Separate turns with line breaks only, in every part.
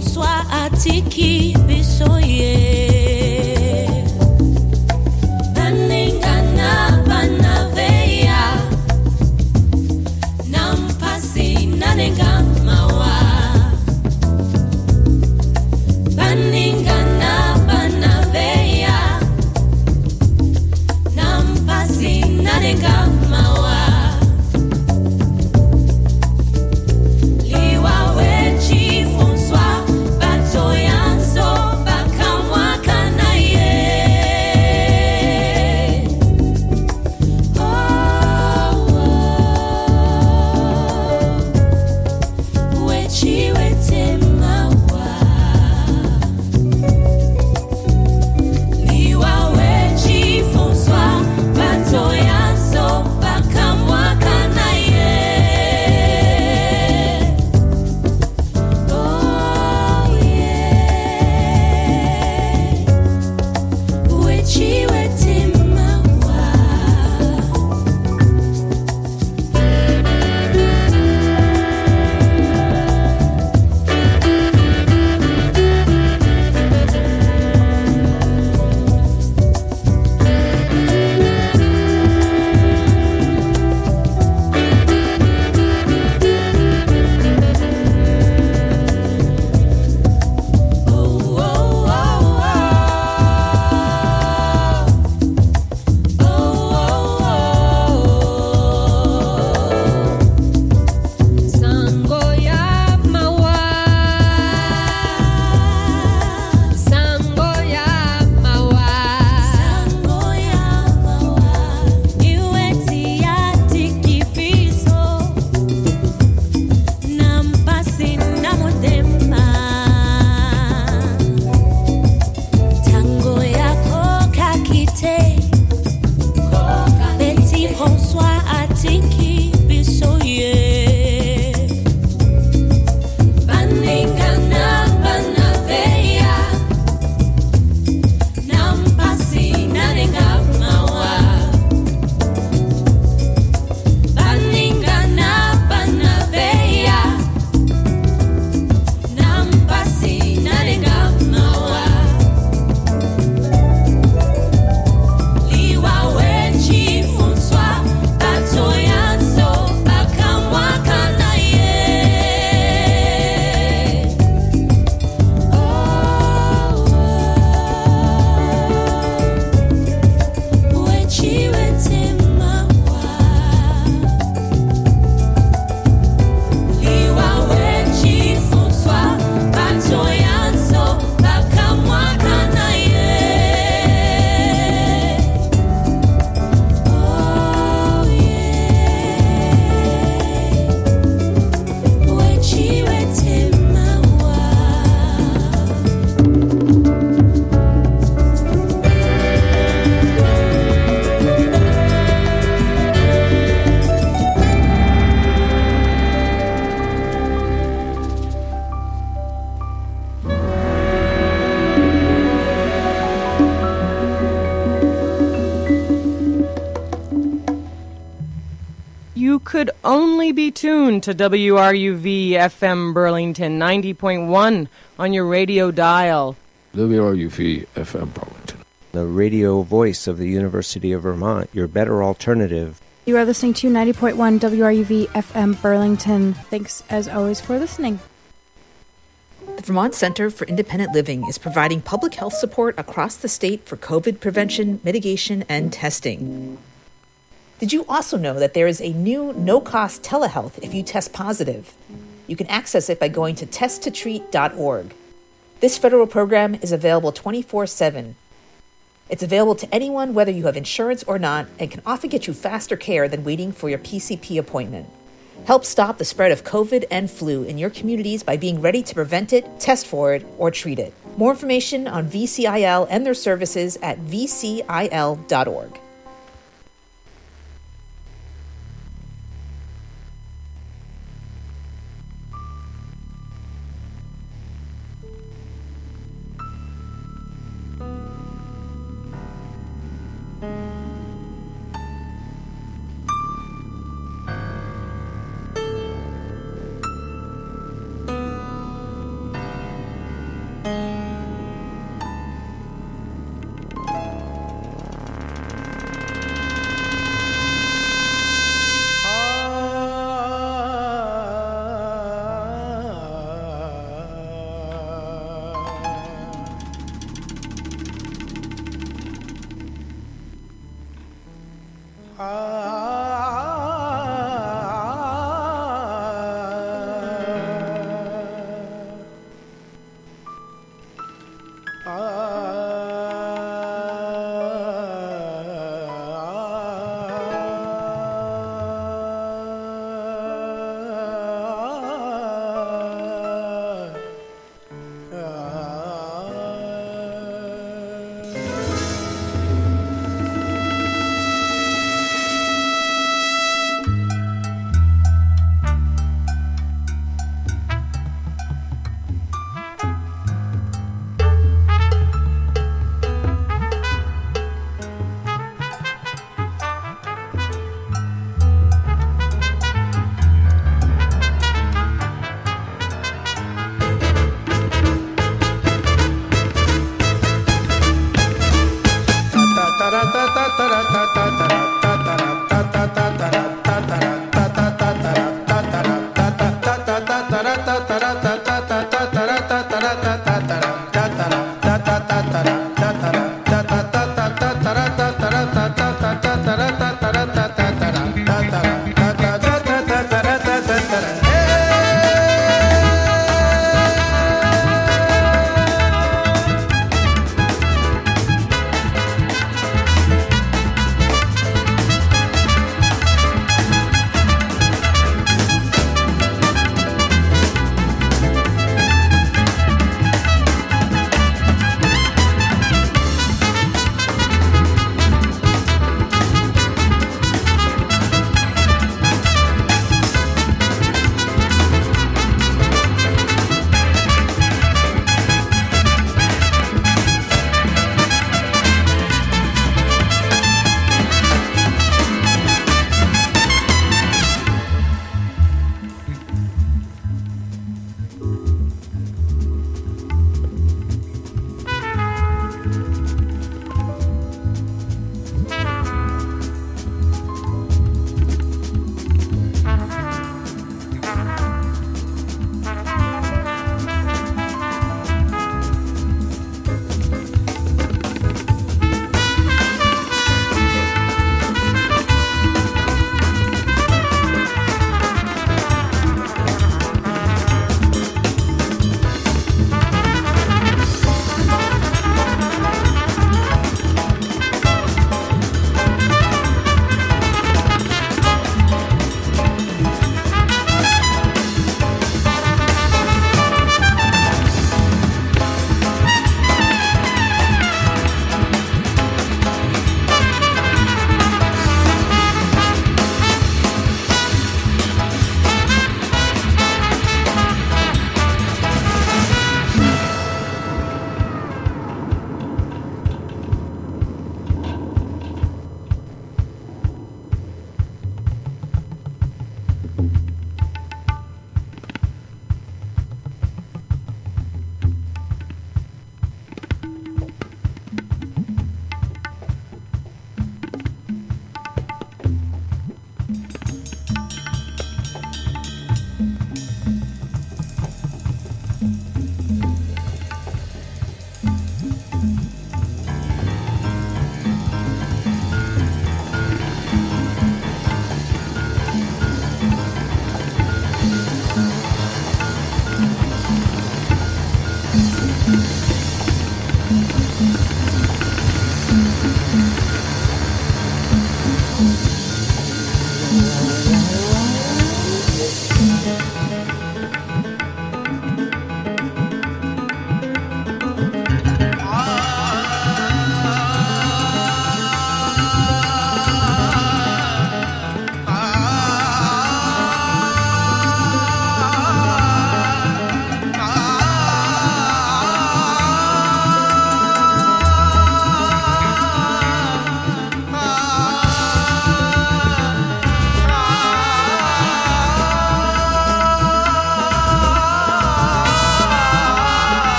François Atiki Bisoye.
Could only be tuned to WRUV FM Burlington 90.1 on your radio dial.
WRUV FM Burlington.
The radio voice of the University of Vermont, your better alternative.
You are listening to 90.1 WRUV FM Burlington. Thanks as always for listening.
The Vermont Center for Independent Living is providing public health support across the state for COVID prevention, mitigation, and testing. Did you also know that there is a new no-cost telehealth if you test positive? You can access it by going to testtotreat.org. This federal program is available 24/7. It's available to anyone whether you have insurance or not and can often get you faster care than waiting for your PCP appointment. Help stop the spread of COVID and flu in your communities by being ready to prevent it, test for it, or treat it. More information on VCIL and their services at vcil.org.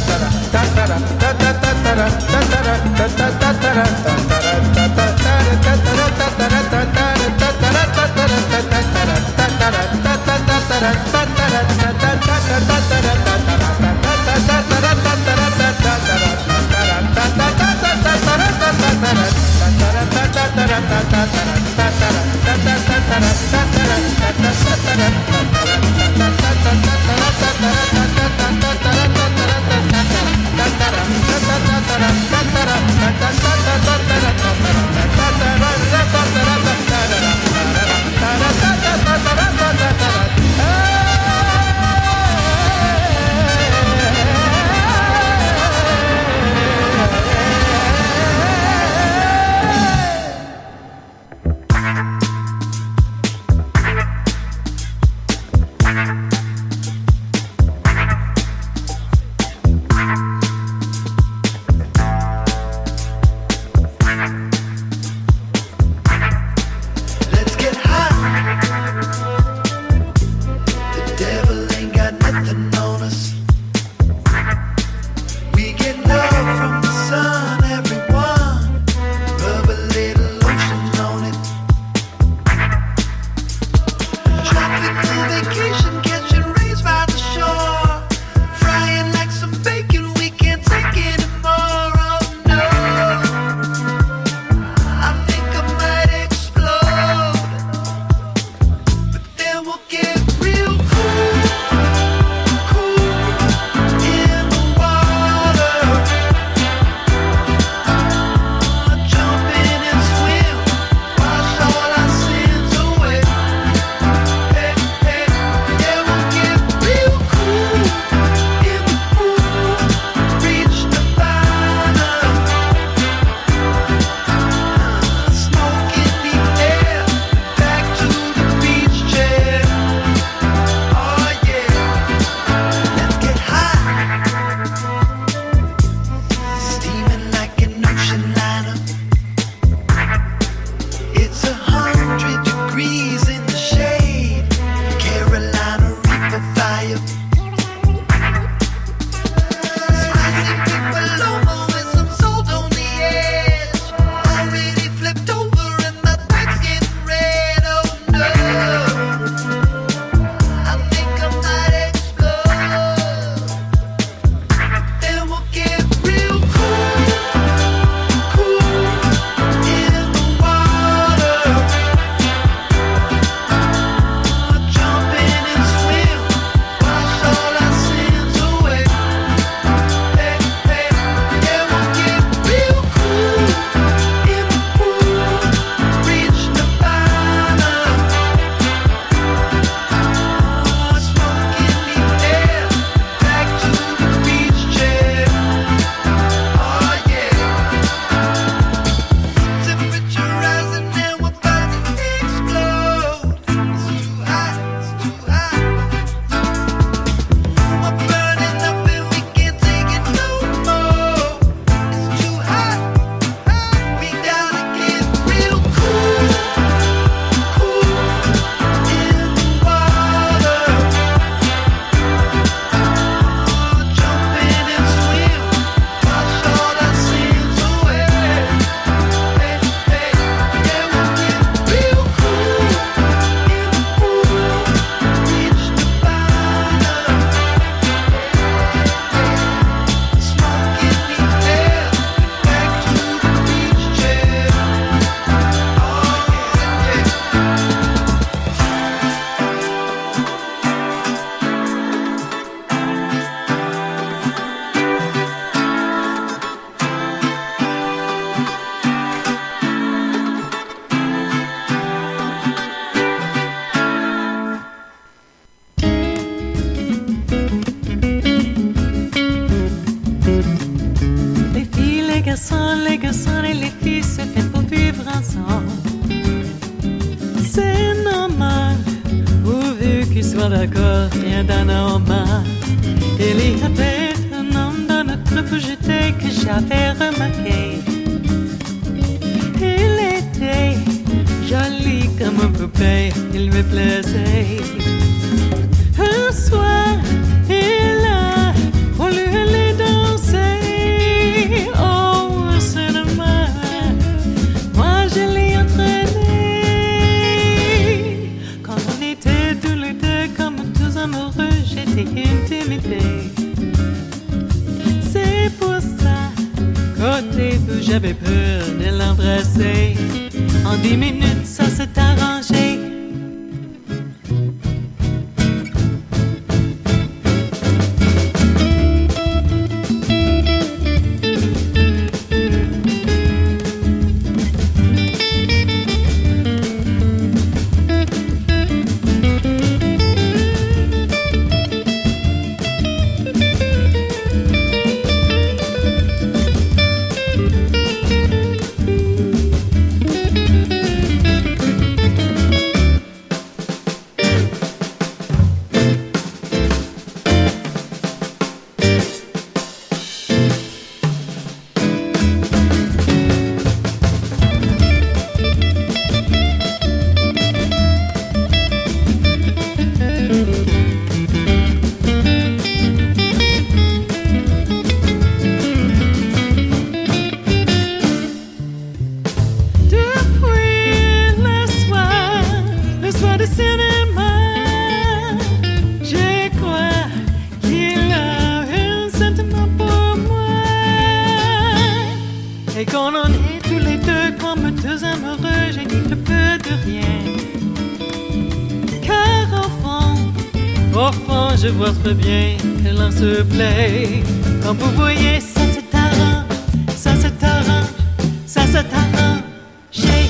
sois d'accord, rien d'anormal. Il y avait un homme dans notre groupe jeté que j'avais remarqué. Il était joli comme une poupée, il me plaisait. Un soir, il a voulu aller dans et intimidée. C'est pour ça qu'au début j'avais peur de l'embrasser. En 10 minutes ça s'est arrangé. Je vois très bien que l'on se plaît. Comme vous voyez, ça c'est arrange, ça c'est arrange, ça c'est arrangé.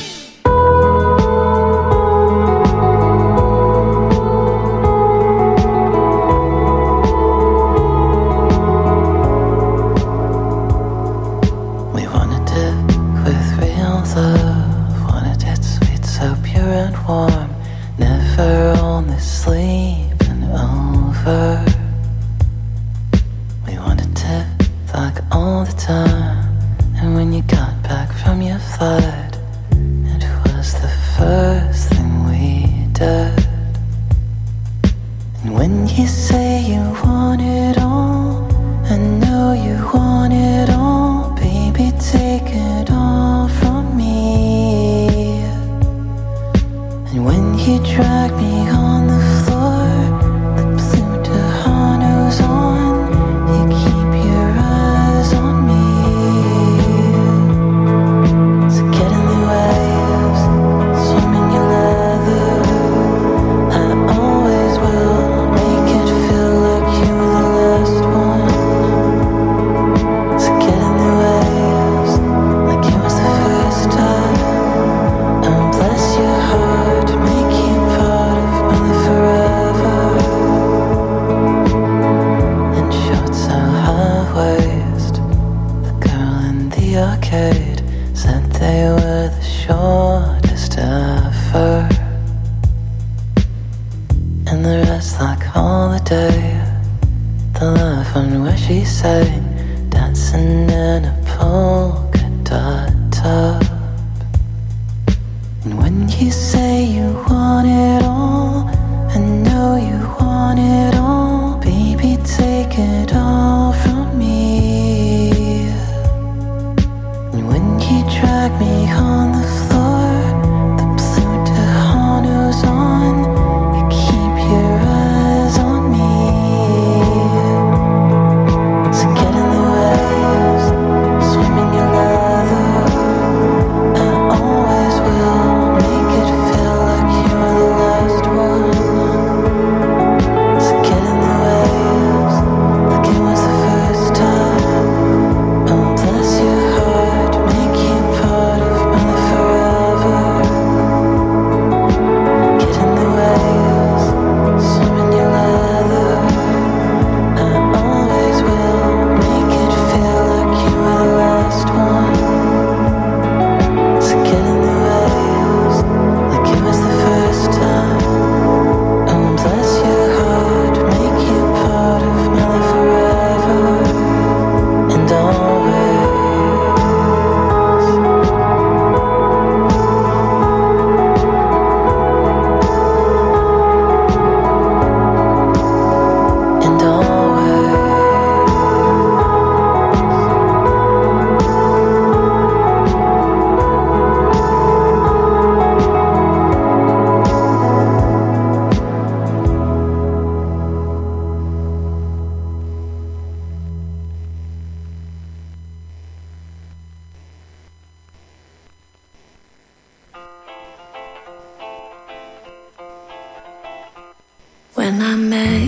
We wanted it with real love, wanted it sweet, so pure and warm, never only sleep. We wanted it like all the time. And when you got back from your flight, it was the first thing we did. And when you say you want it all, I know you want it all. Baby, take it all from me. And when you drag me on the floor, said they were the shortest ever. And the rest like holiday. The love one where she sang, dancing in a polka dot top. And when you say you want it all, I know you want it all. Baby, take it all from me. And when you drag me on the floor, the blue Tejanos on, you keep your eyes on me. So get in the waves, swim in your leather. I always will make it feel like you're the last one. So get in the waves, like it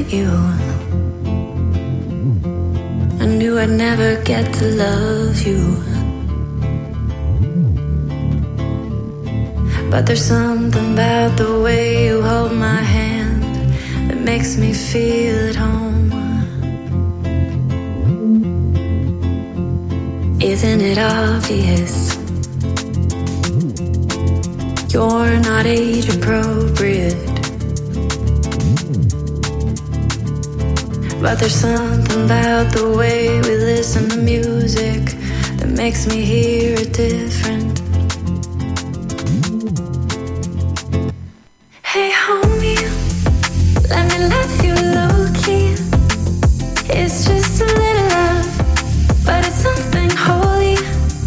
met you, I knew I'd never get to love you. But there's something about the way you hold my hand that makes me feel at home. Isn't it obvious? You're not age appropriate. But there's something about the way we listen to music that makes me hear it different. Hey homie, let me love you low-key. It's just a little love, but it's something holy.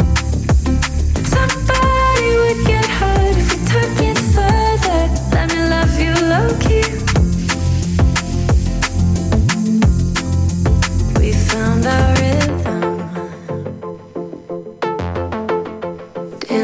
Somebody would get hurt if we took it further. Let me love you low-key. We found our rhythm.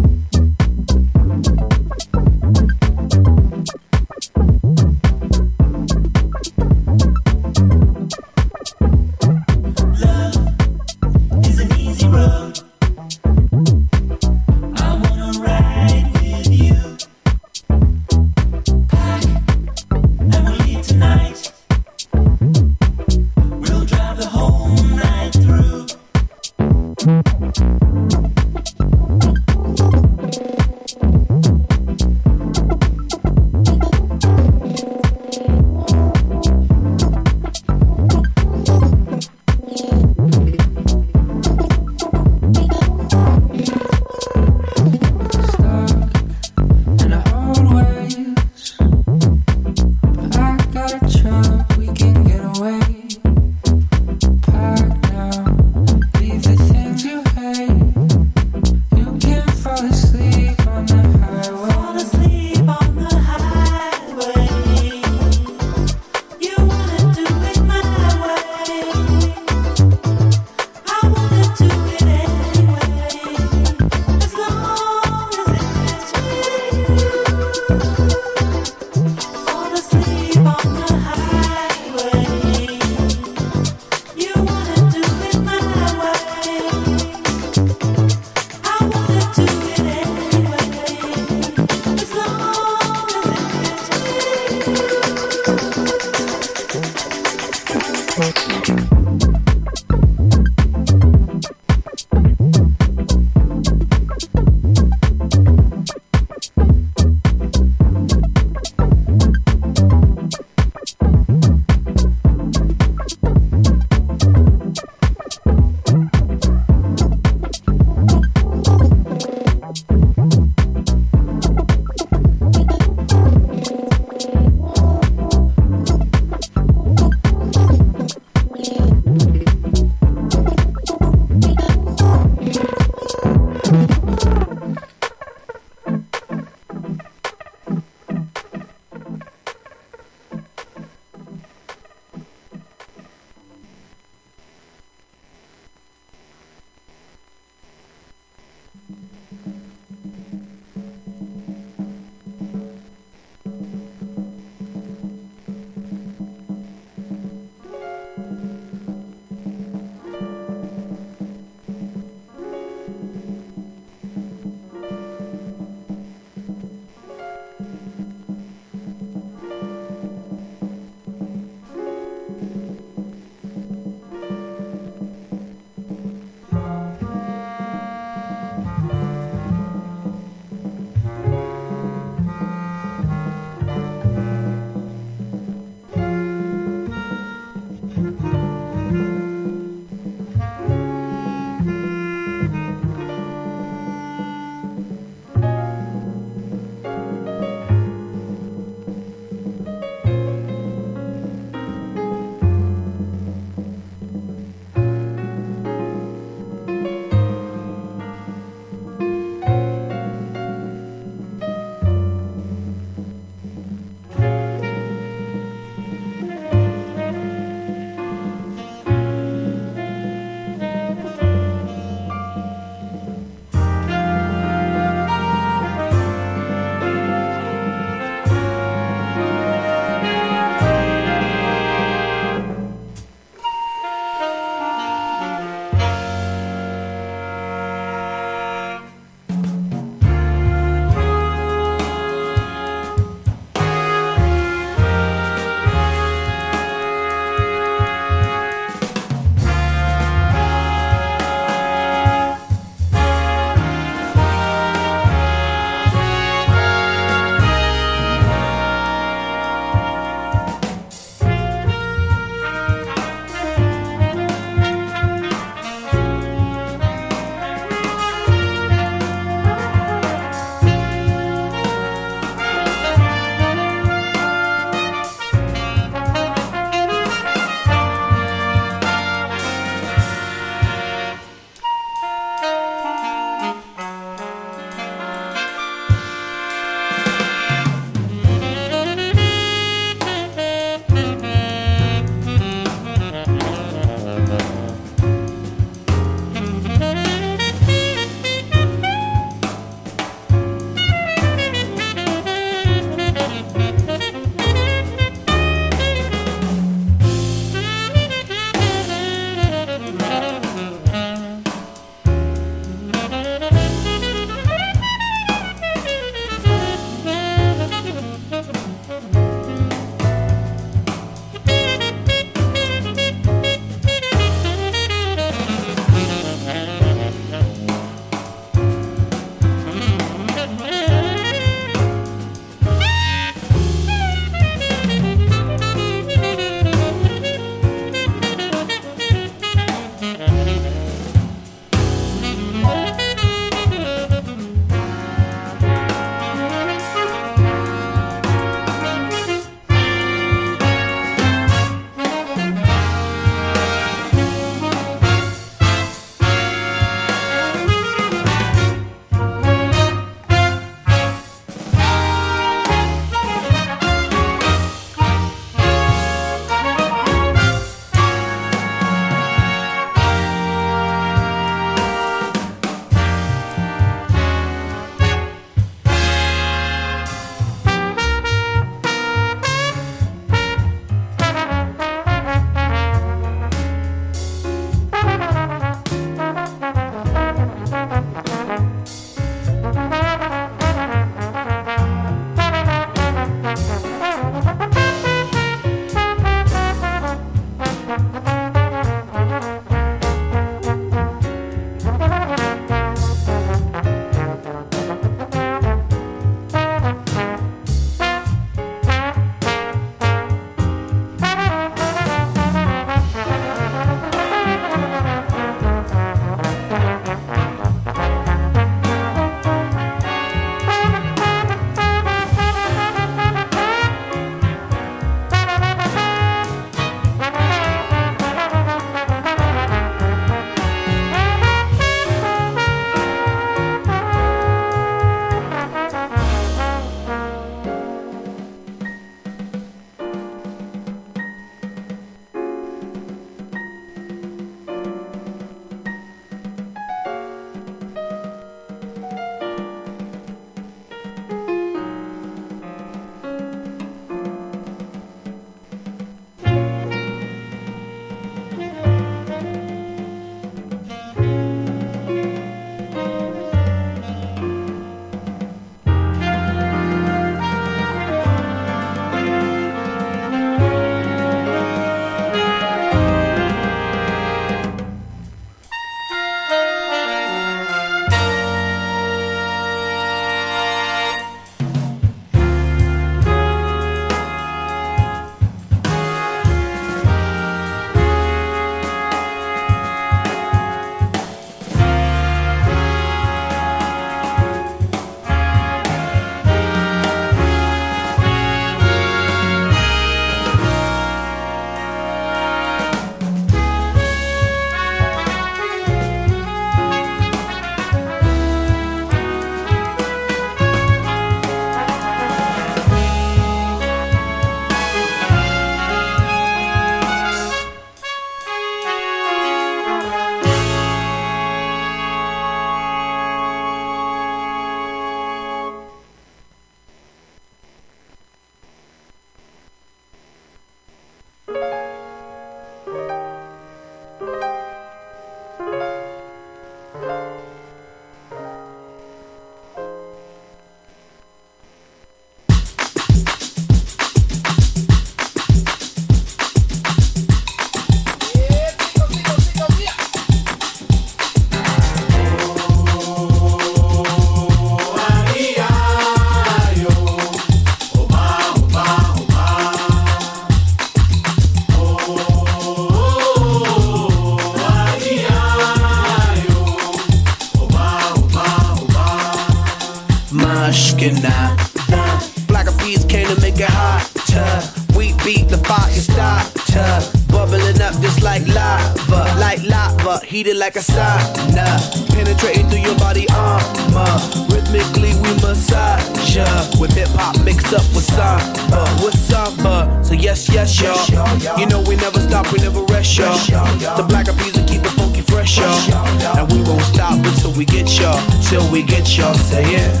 Mushkin now. Black bees came to make it hotter. We beat the fire starter. Bubbling up just like lava, heated like a sauna. Penetrating through your body armor. Rhythmically we massage ya. With hip hop mixed up with samba. So yes, y'all. You know we never stop, we never rest, y'all. The black bees will keep it funky fresh, y'all. And we won't stop until we get y'all. Till we get y'all, say yeah.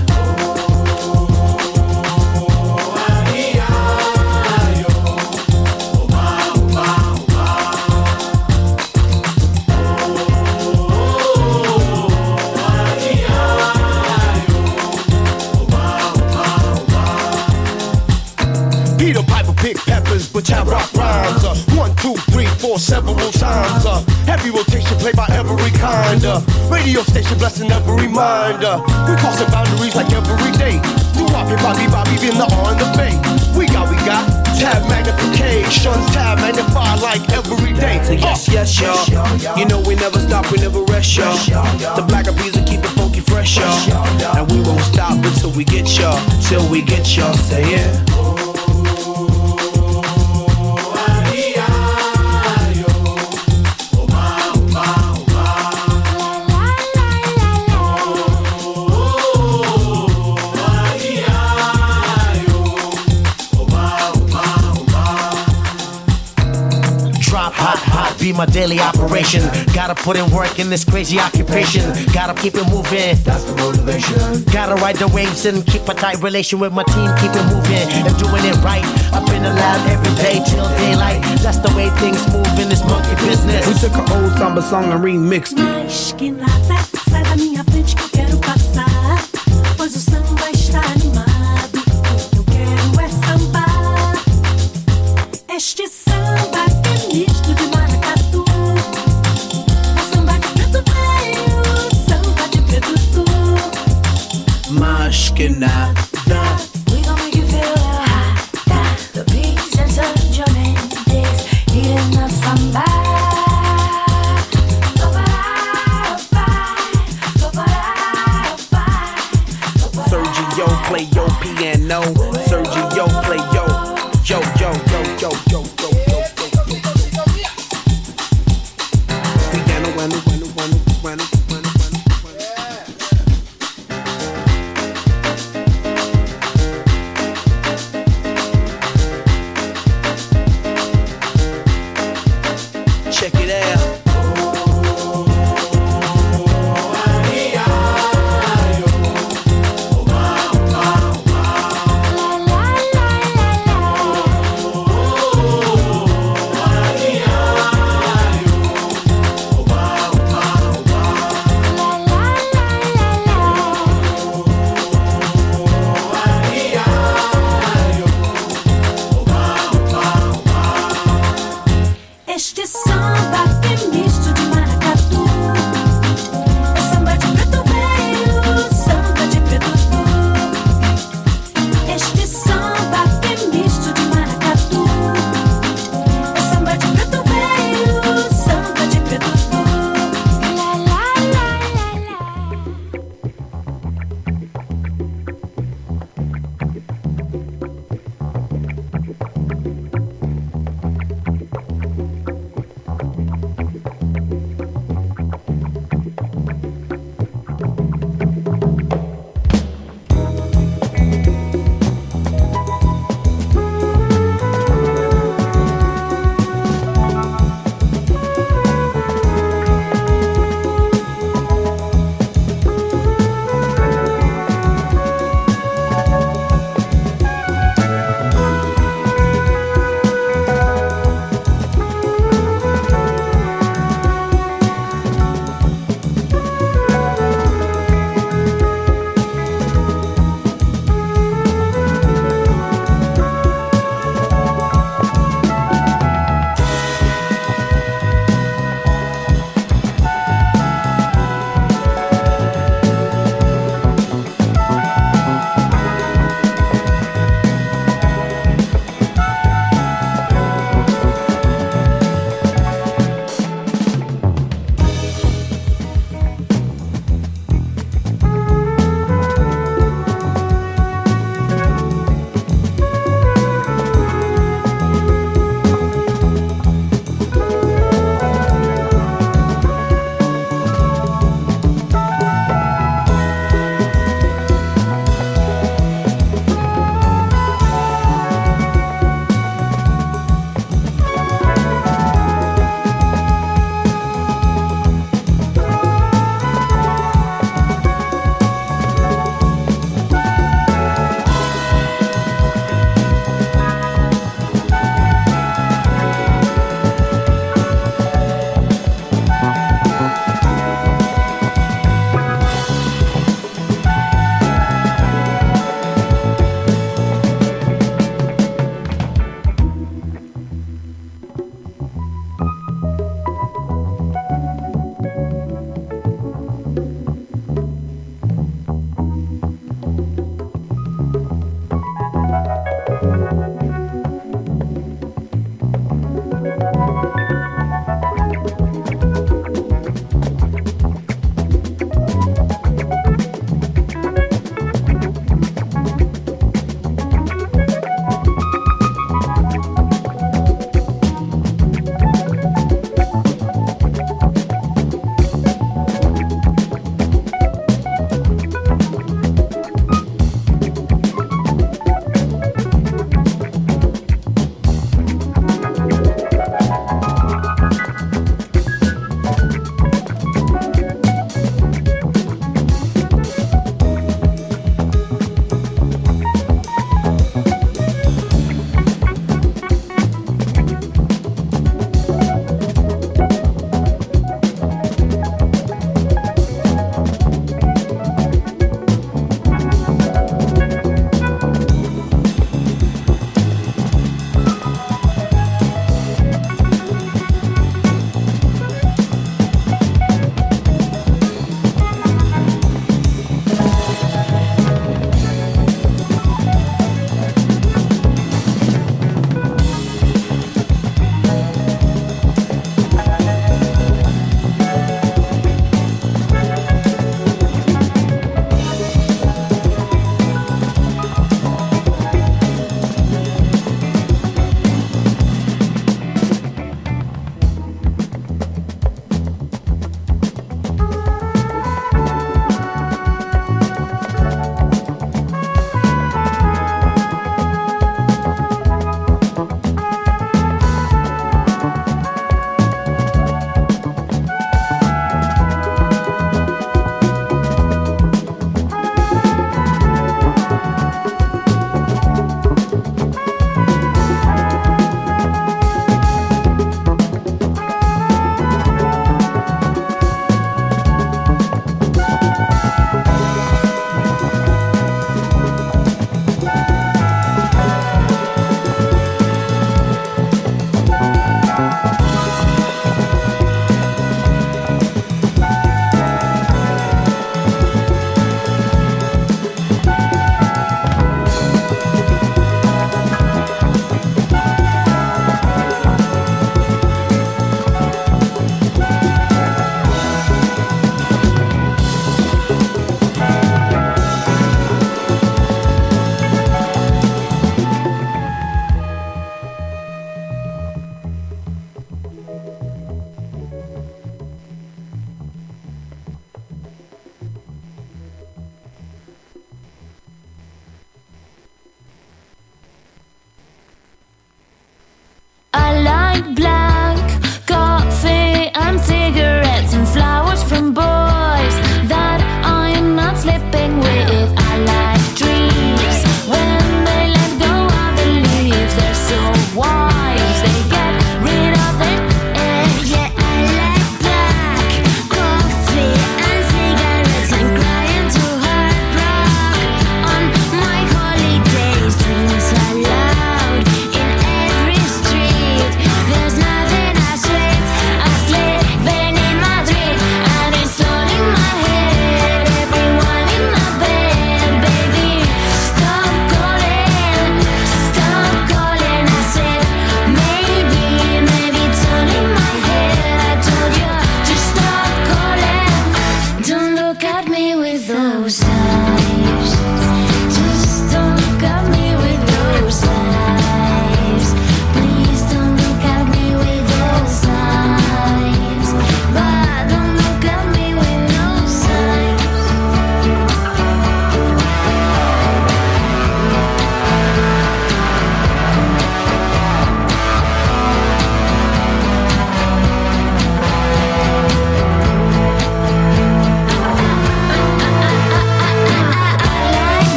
Peter Piper pick peppers, but I rock rhymes. 1, 2, 3, 4, several times. Heavy rotation played by every kind. Radio station blessing every mind. We crossing boundaries like every day. Do Bobby, in the on the bay. We got tab magnification, tab magnify like every day.
So yes, y'all. You know we never stop, we never rest, y'all. The black bees will keep it funky fresh, y'all. And we won't stop until we get y'all. Till we get y'all, say yeah.
Be my daily operation. Gotta put in work in this crazy occupation. Gotta keep it moving. That's the motivation. Gotta ride the waves and keep a tight relation with my team. Keep it moving and doing it right. Up in the lab every day till daylight. That's the way things move in this monkey business.
We took an old samba song and remixed it.
Mais que nada, sai da minha frente que eu quero passar. Pois o samba está animado. Eu quero é sambar. Este samba é misto de maracatu. O samba de preto veio, o samba de preto tu.
Mas que nada.
We gon' make you feel hot. The beats and such your days, eating up samba.
Sergio play your piano. Sergio play yo. Yo. Piano, bueno. Check it out.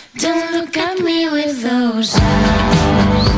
Don't look at me with those eyes.